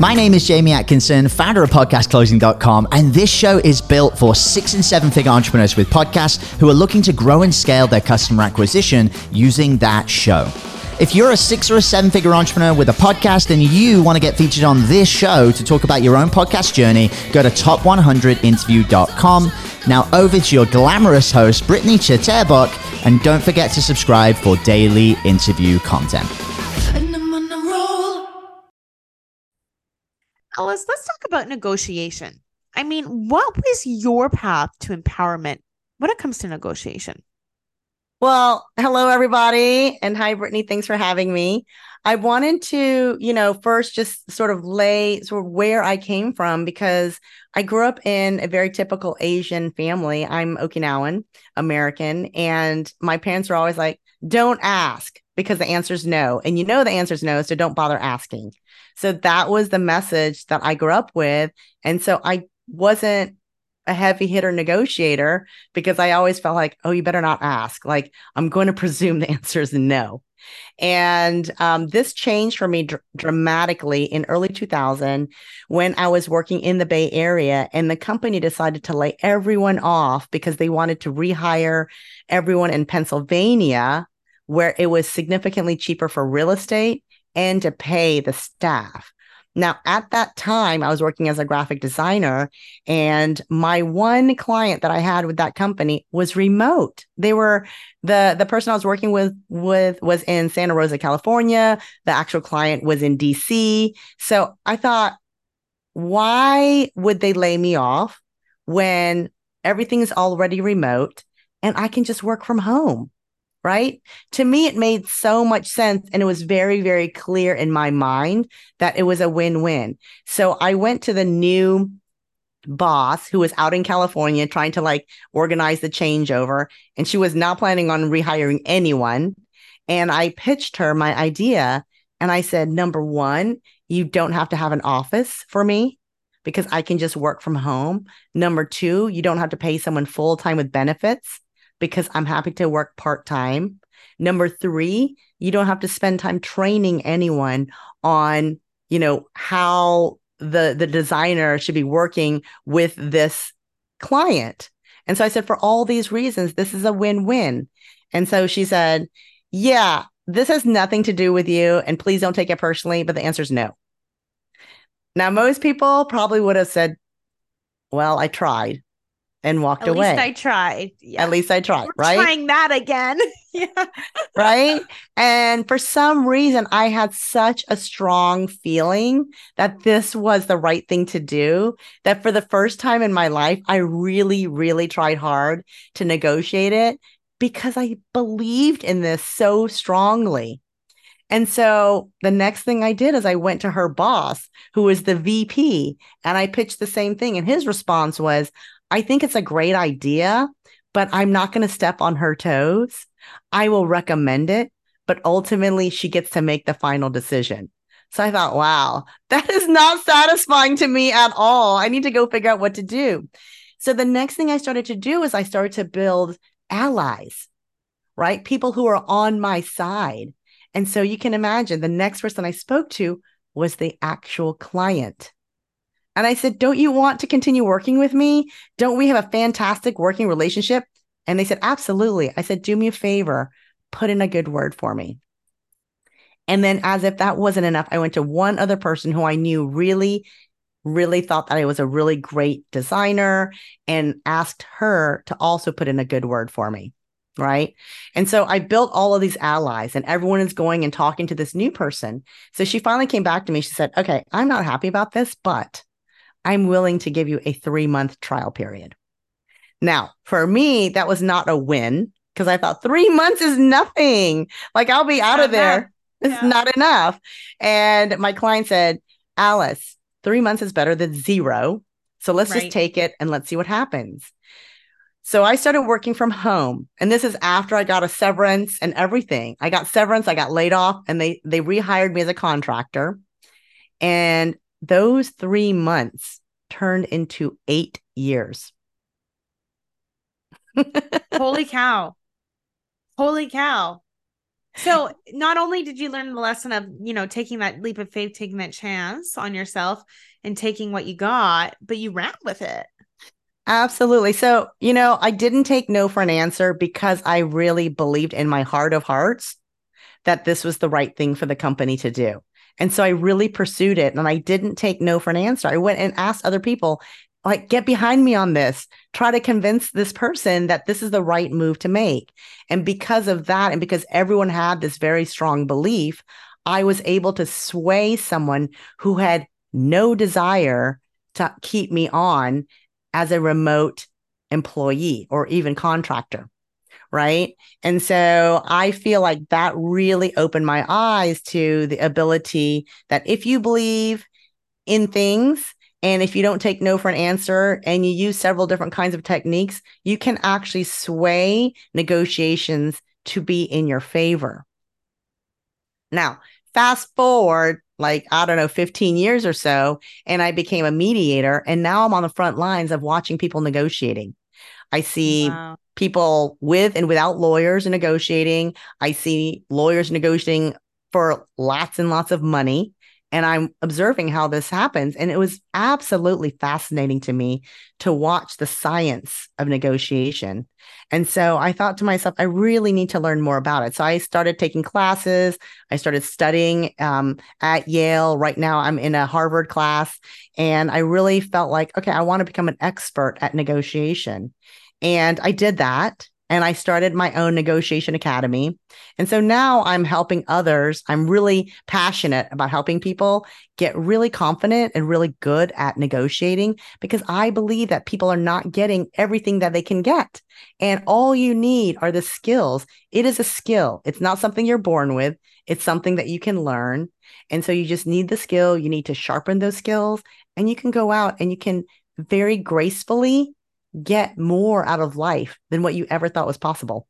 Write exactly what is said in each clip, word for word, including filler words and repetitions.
My name is Jamie Atkinson, founder of podcast closing dot com, and this show is built for six and seven figure entrepreneurs with podcasts who are looking to grow and scale their customer acquisition using that show. If you're a six or a seven figure entrepreneur with a podcast and you want to get featured on this show to talk about your own podcast journey, go to top one hundred interview dot com. Now over to your glamorous host, Brittany Chatterbock, and don't forget to subscribe for daily interview content. Alice, let's talk about negotiation. I mean, what was your path to empowerment when it comes to negotiation? Well, hello, everybody. And hi, Brittany. Thanks for having me. I wanted to, you know, first just sort of lay sort of where I came from, because I grew up in a very typical Asian family. I'm Okinawan American, and my parents were always like, don't ask because the answer is no. And you know the answer is no, so don't bother asking. So that was the message that I grew up with. And so I wasn't a heavy hitter negotiator because I always felt like, oh, you better not ask. Like, I'm going to presume the answer is no. And um, this changed for me dr- dramatically in early two thousand when I was working in the Bay Area, and the company decided to lay everyone off because they wanted to rehire everyone in Pennsylvania, where it was significantly cheaper for real estate and to pay the staff. Now, at that time, I was working as a graphic designer, and my one client that I had with that company was remote. They were the the person I was working with with was in Santa Rosa, California. The actual client was in D C. So I thought, why would they lay me off when everything is already remote and I can just work from home? Right? To me, it made so much sense. And it was very, very clear in my mind that it was a win-win. So I went to the new boss who was out in California trying to like organize the changeover. And she was not planning on rehiring anyone. And I pitched her my idea. And I said, number one, you don't have to have an office for me because I can just work from home. Number two, you don't have to pay someone full-time with benefits, because I'm happy to work part-time. Number three, you don't have to spend time training anyone on, you know, how the, the designer should be working with this client. And so I said, for all these reasons, this is a win-win. And so she said, yeah, this has nothing to do with you, and please don't take it personally, but the answer is no. Now, most people probably would have said, well, I tried. And walked At away. At least I tried. Yeah. At least I tried, We're right? Trying that again. Yeah. Right? And for some reason, I had such a strong feeling that this was the right thing to do, that for the first time in my life, I really, really tried hard to negotiate it because I believed in this so strongly. And so the next thing I did is I went to her boss, who was the V P, and I pitched the same thing. And his response was, I think it's a great idea, but I'm not going to step on her toes. I will recommend it, but ultimately she gets to make the final decision. So I thought, wow, that is not satisfying to me at all. I need to go figure out what to do. So the next thing I started to do is I started to build allies, right? People who are on my side. And so you can imagine the next person I spoke to was the actual client. And I said, don't you want to continue working with me? Don't we have a fantastic working relationship? And they said, absolutely. I said, do me a favor, put in a good word for me. And then as if that wasn't enough, I went to one other person who I knew really, really thought that I was a really great designer and asked her to also put in a good word for me. Right. And so I built all of these allies, and everyone is going and talking to this new person. So she finally came back to me. She said, okay, I'm not happy about this, but I'm willing to give you a three month trial period. Now, for me, that was not a win because I thought three months is nothing. Like, I'll be out of there. It's yeah. not enough. And my client said, Alice, three months is better than zero. So let's right. just take it and let's see what happens. So I started working from home, and this is after I got a severance and everything. I got severance, I got laid off, and they they rehired me as a contractor. And those three months turned into eight years. Holy cow. Holy cow. So not only did you learn the lesson of, you know, taking that leap of faith, taking that chance on yourself and taking what you got, but you ran with it. Absolutely. So, you know, I didn't take no for an answer because I really believed in my heart of hearts that this was the right thing for the company to do. And so I really pursued it, and I didn't take no for an answer. I went and asked other people, like, get behind me on this. Try to convince this person that this is the right move to make. And because of that, and because everyone had this very strong belief, I was able to sway someone who had no desire to keep me on as a remote employee or even contractor. Right. And so I feel like that really opened my eyes to the ability that if you believe in things, and if you don't take no for an answer, and you use several different kinds of techniques, you can actually sway negotiations to be in your favor. Now, fast forward, like, I don't know, fifteen years or so, and I became a mediator. And now I'm on the front lines of watching people negotiating. I see Wow. people with and without lawyers negotiating. I see lawyers negotiating for lots and lots of money. And I'm observing how this happens. And it was absolutely fascinating to me to watch the science of negotiation. And so I thought to myself, I really need to learn more about it. So I started taking classes. I started studying um, at Yale. Right now, I'm in a Harvard class. And I really felt like, okay, I want to become an expert at negotiation. And I did that. And I started my own negotiation academy. And so now I'm helping others. I'm really passionate about helping people get really confident and really good at negotiating, because I believe that people are not getting everything that they can get. And all you need are the skills. It is a skill. It's not something you're born with. It's something that you can learn. And so you just need the skill. You need to sharpen those skills, and you can go out and you can very gracefully get more out of life than what you ever thought was possible.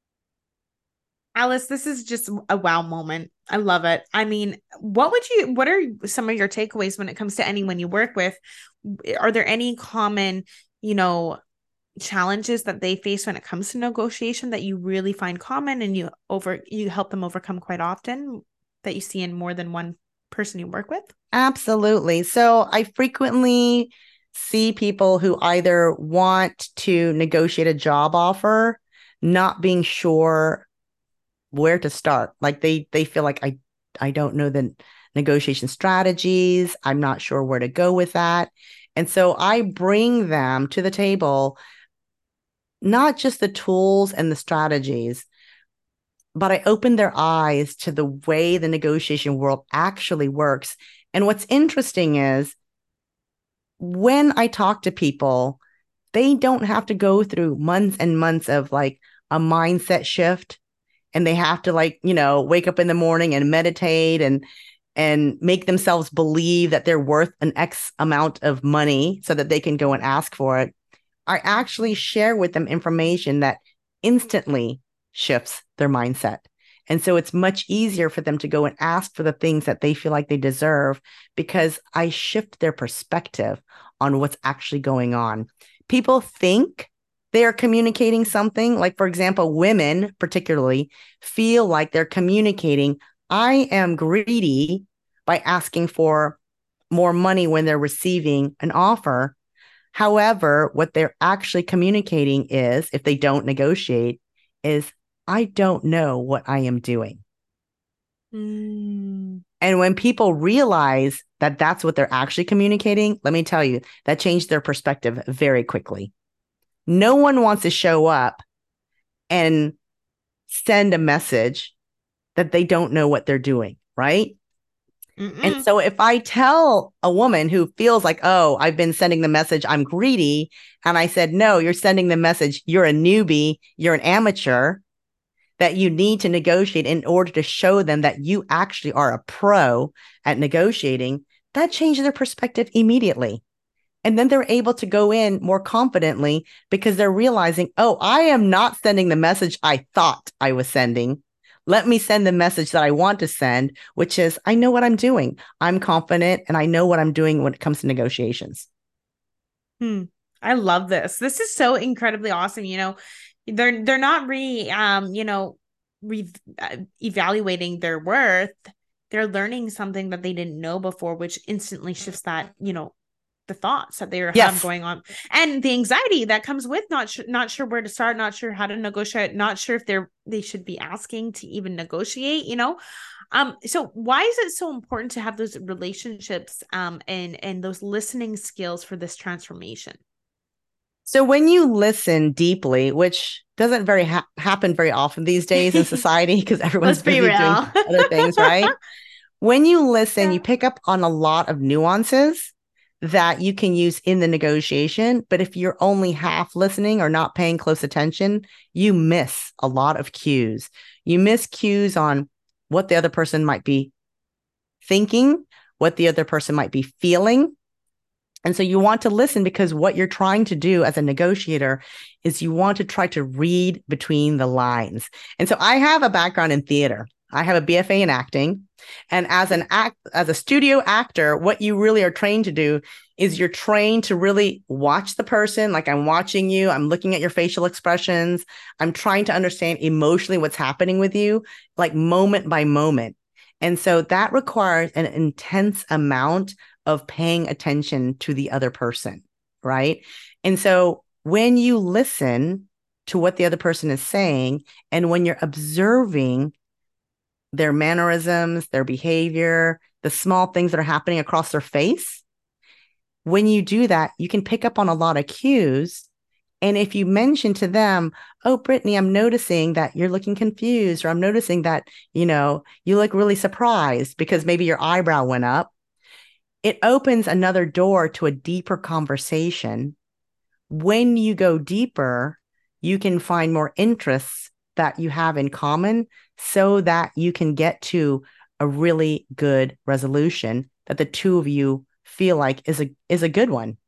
Alice, this is just a wow moment. I love it. I mean, what would you, what are some of your takeaways when it comes to anyone you work with? Are there any common, you know, challenges that they face when it comes to negotiation that you really find common and you over, you help them overcome quite often, that you see in more than one person you work with? Absolutely. So I frequently see people who either want to negotiate a job offer, not being sure where to start. Like they they feel like I I don't know the negotiation strategies. I'm not sure where to go with that. And so I bring them to the table, not just the tools and the strategies, but I open their eyes to the way the negotiation world actually works. And what's interesting is, when I talk to people, they don't have to go through months and months of like a mindset shift, and they have to, like, you know, wake up in the morning and meditate and and make themselves believe that they're worth an X amount of money so that they can go and ask for it. I actually share with them information that instantly shifts their mindset. And so it's much easier for them to go and ask for the things that they feel like they deserve, because I shift their perspective on what's actually going on. People think they are communicating something. Like, for example, women particularly feel like they're communicating, I am greedy, by asking for more money when they're receiving an offer. However, what they're actually communicating is, if they don't negotiate, is, I don't know what I am doing. Mm. And when people realize that that's what they're actually communicating, let me tell you, that changed their perspective very quickly. No one wants to show up and send a message that they don't know what they're doing, right? Mm-mm. And so if I tell a woman who feels like, oh, I've been sending the message, I'm greedy, and I said, no, you're sending the message, you're a newbie, you're an amateur, that you need to negotiate in order to show them that you actually are a pro at negotiating, that changes their perspective immediately. And then they're able to go in more confidently, because they're realizing, oh, I am not sending the message I thought I was sending. Let me send the message that I want to send, which is, I know what I'm doing. I'm confident and I know what I'm doing when it comes to negotiations. Hmm. I love this. This is so incredibly awesome. You know, they're they're not really um, you know, re- uh, evaluating their worth, they're learning something that they didn't know before, which instantly shifts that, you know, the thoughts that they have Yes. going on, and the anxiety that comes with not sure, not sure where to start, not sure how to negotiate, not sure if they're they should be asking to even negotiate, you know. Um, so why is it so important to have those relationships um and and those listening skills for this transformation? So when you listen deeply, which doesn't very ha- happen very often these days in society because everyone's Let's be busy doing real. other things, right? When you listen, Yeah. you pick up on a lot of nuances that you can use in the negotiation. But if you're only half listening or not paying close attention, you miss a lot of cues. You miss cues on what the other person might be thinking, what the other person might be feeling. And so you want to listen because what you're trying to do as a negotiator is you want to try to read between the lines. And so I have a background in theater. I have a B F A in acting. And as an act, as a studio actor, what you really are trained to do is you're trained to really watch the person. Like I'm watching you, I'm looking at your facial expressions. I'm trying to understand emotionally what's happening with you, like moment by moment. And so that requires an intense amount of paying attention to the other person, right? And so when you listen to what the other person is saying, and when you're observing their mannerisms, their behavior, the small things that are happening across their face, when you do that, you can pick up on a lot of cues. And if you mention to them, oh, Brittany, I'm noticing that you're looking confused, or I'm noticing that, you know, you look really surprised because maybe your eyebrow went up, it opens another door to a deeper conversation. When you go deeper, you can find more interests that you have in common so that you can get to a really good resolution that the two of you feel like is a is a good one.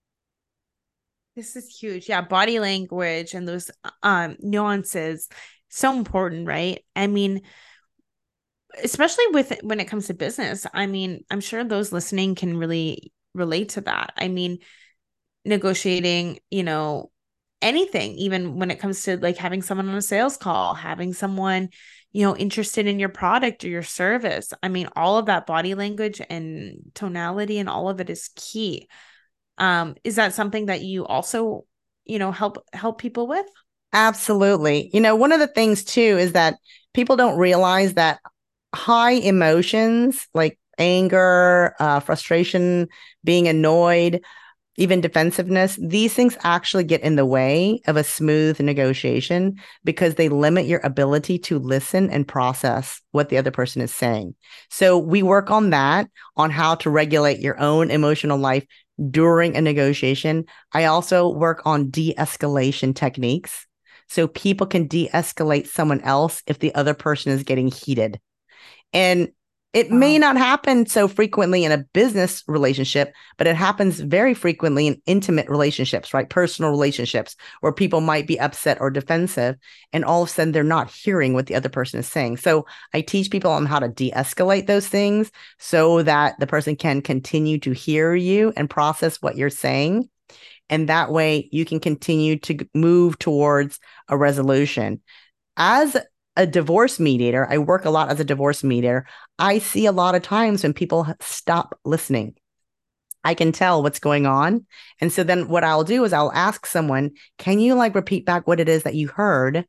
This is huge. Yeah, body language and those um nuances, so important, right? I mean, especially with when it comes to business. I mean, I'm sure those listening can really relate to that. I mean, negotiating, you know, anything, even when it comes to like having someone on a sales call, having someone, you know, interested in your product or your service. I mean, all of that body language and tonality and all of it is key. Um, is that something that you also, you know, help help people with? Absolutely. You know, one of the things too is that people don't realize that high emotions like anger, uh, frustration, being annoyed, even defensiveness, these things actually get in the way of a smooth negotiation because they limit your ability to listen and process what the other person is saying. So we work on that, on how to regulate your own emotional life during a negotiation. I also work on de-escalation techniques so people can de-escalate someone else if the other person is getting heated. And it may Wow. not happen so frequently in a business relationship, but it happens very frequently in intimate relationships, right? Personal relationships where people might be upset or defensive, and all of a sudden they're not hearing what the other person is saying. So I teach people on how to de-escalate those things so that the person can continue to hear you and process what you're saying. And that way you can continue to move towards a resolution. As a divorce mediator, I work a lot as a divorce mediator. I see a lot of times when people stop listening. I can tell what's going on. And so then what I'll do is I'll ask someone, can you like repeat back what it is that you heard?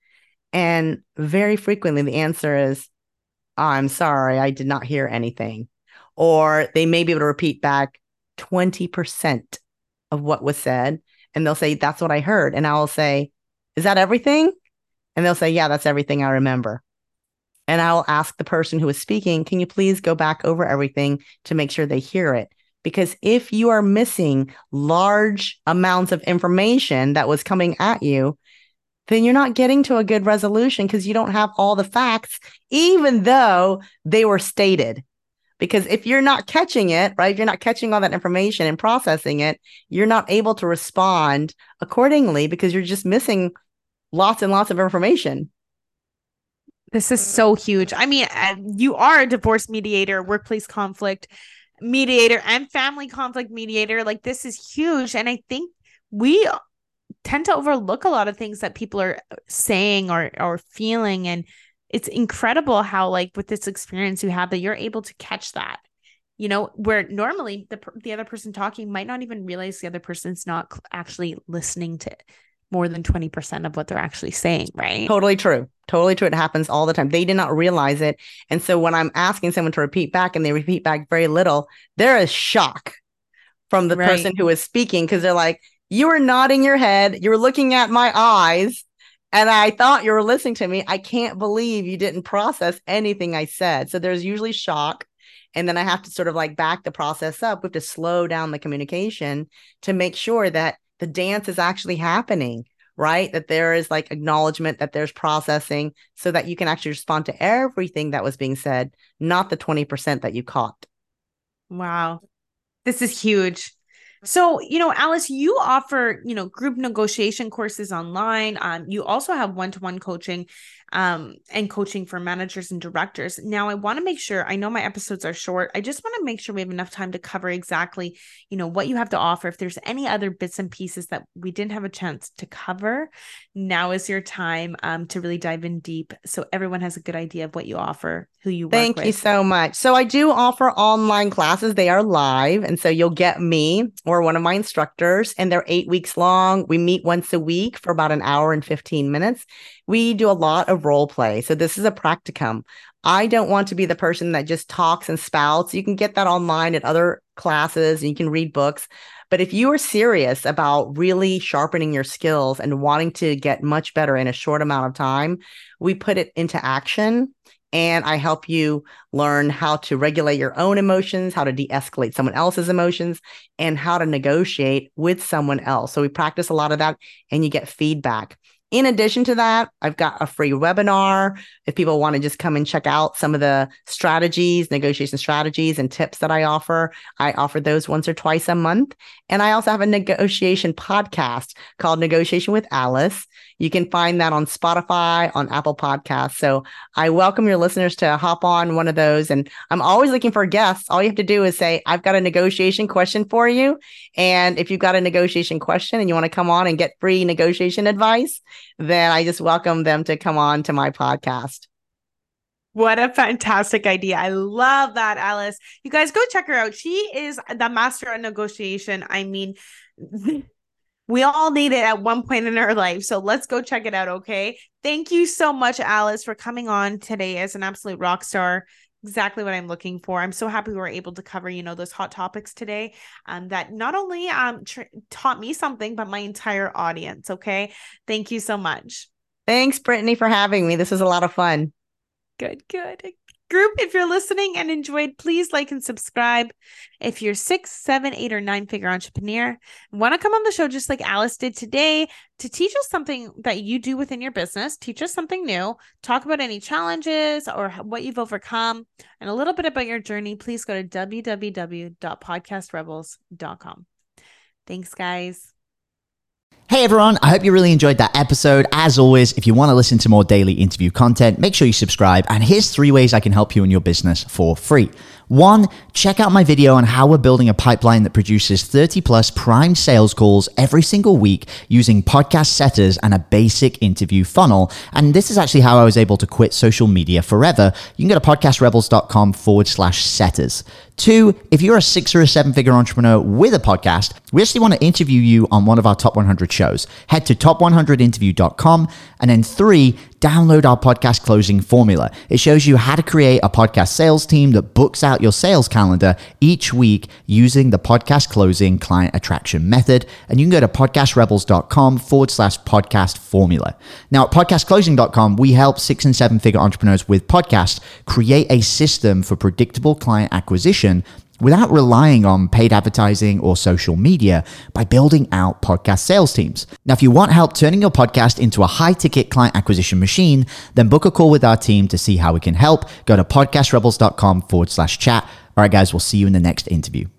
And very frequently the answer is, oh, I'm sorry, I did not hear anything. Or they may be able to repeat back twenty percent of what was said. And they'll say, that's what I heard. And I'll say, is that everything? And they'll say, yeah, that's everything I remember. And I'll ask the person who is speaking, can you please go back over everything to make sure they hear it? Because if you are missing large amounts of information that was coming at you, then you're not getting to a good resolution because you don't have all the facts, even though they were stated. Because if you're not catching it, right, if you're not catching all that information and processing it, you're not able to respond accordingly because you're just missing lots and lots of information. This is so huge. I mean, uh, you are a divorce mediator, workplace conflict mediator, and family conflict mediator. Like, this is huge. And I think we tend to overlook a lot of things that people are saying or or feeling. And it's incredible how, like, with this experience you have, that you're able to catch that, you know, where normally the the other person talking might not even realize the other person's not actually listening to more than twenty percent of what they're actually saying, right? Totally true. Totally true. It happens all the time. They did not realize it. And so when I'm asking someone to repeat back and they repeat back very little, there is shock from the Right. person who is speaking, because they're like, you were nodding your head, you were looking at my eyes, and I thought you were listening to me. I can't believe you didn't process anything I said. So there's usually shock. And then I have to sort of like back the process up. We have to slow down the communication to make sure that the dance is actually happening, right? That there is like acknowledgement, that there's processing, so that you can actually respond to everything that was being said, not the twenty percent that you caught. Wow. This is huge. So, you know, Alice, you offer, you know, group negotiation courses online. Um, you also have one-to-one coaching um, and coaching for managers and directors. Now, I want to make sure, I know my episodes are short. I just want to make sure we have enough time to cover exactly, you know, what you have to offer. If there's any other bits and pieces that we didn't have a chance to cover, now is your time um, to really dive in deep, so everyone has a good idea of what you offer, who you work Thank with. you so much. So I do offer online classes. They are live. And so you'll get me or one of my instructors, and they're eight weeks long. We meet once a week for about an hour and fifteen minutes. We do a lot of role play. So this is a practicum. I don't want to be the person that just talks and spouts. You can get that online at other classes, and you can read books. But if you are serious about really sharpening your skills and wanting to get much better in a short amount of time, we put it into action. And I help you learn how to regulate your own emotions, how to de-escalate someone else's emotions, and how to negotiate with someone else. So we practice a lot of that, and you get feedback. In addition to that, I've got a free webinar. If people want to just come and check out some of the strategies, negotiation strategies and tips that I offer, I offer those once or twice a month. And I also have a negotiation podcast called Negotiation with Alice. You can find that on Spotify, on Apple Podcasts. So I welcome your listeners to hop on one of those. And I'm always looking for guests. All you have to do is say, I've got a negotiation question for you. And if you've got a negotiation question and you want to come on and get free negotiation advice, then I just welcome them to come on to my podcast. What a fantastic idea. I love that, Alice. You guys go check her out. She is the master of negotiation. I mean, we all need it at one point in our life. So let's go check it out. Okay. Thank you so much, Alice, for coming on today as an absolute rock star. Exactly what I'm looking for. I'm so happy we were able to cover, you know, those hot topics today, um, that not only um tr- taught me something, but my entire audience. Okay. Thank you so much. Thanks, Brittany, for having me. This was a lot of fun. Good, good. Group, if you're listening and enjoyed, please like and subscribe. If you're six, seven, eight, or nine figure entrepreneur, want to come on the show just like Alice did today to teach us something that you do within your business, teach us something new, talk about any challenges or what you've overcome, and a little bit about your journey, please go to w w w dot podcast rebels dot com. Thanks, guys. Hey everyone, I hope you really enjoyed that episode. As always, if you want to listen to more daily interview content, make sure you subscribe. And here's three ways I can help you in your business for free. One, check out my video on how we're building a pipeline that produces thirty plus prime sales calls every single week using podcast setters and a basic interview funnel. And this is actually how I was able to quit social media forever. You can go to podcastrebels.com forward slash setters. Two, if you're a six or a seven figure entrepreneur with a podcast, we actually want to interview you on one of our top one hundred shows. Head to top one hundred interview dot com. And then three, download our podcast closing formula. It shows you how to create a podcast sales team that books out your sales calendar each week using the podcast closing client attraction method. And you can go to podcastrebels.com forward slash podcast formula. Now at podcast closing dot com, we help six and seven figure entrepreneurs with podcasts create a system for predictable client acquisition without relying on paid advertising or social media by building out podcast sales teams. Now, if you want help turning your podcast into a high-ticket client acquisition machine, then book a call with our team to see how we can help. Go to podcastrebels.com forward slash chat. All right, guys, we'll see you in the next interview.